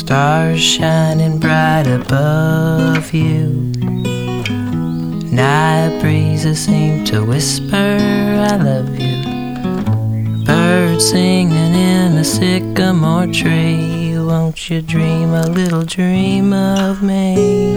Stars shining bright above you. Night breezes seem to whisper, I love you. Birds singing in a sycamore tree. Won't you dream a little dream of me?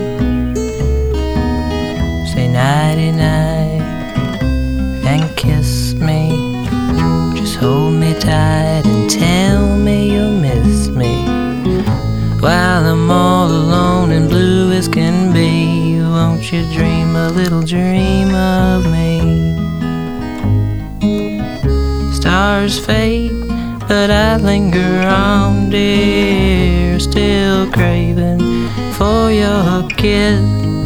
Say nighty night and kiss me. Just hold me tight and tell me you'll miss me. While I'm all alone and blue as can be, won't you dream a little dream of me? Stars fade, but I linger on, dear, still craving for your kiss.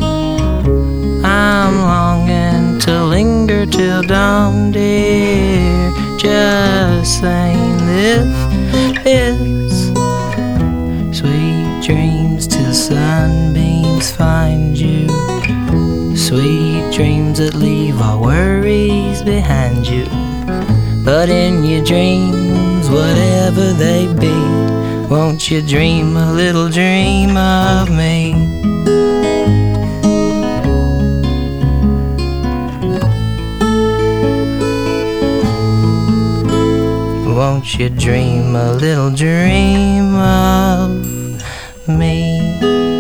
I'm longing to linger till dawn, dear, just saying this. Sweet dreams till sunbeams find you. Sweet dreams that leave all worries behind you. But in your dreams, whatever they be, won't you dream a little dream of me? Won't you dream a little dream of me?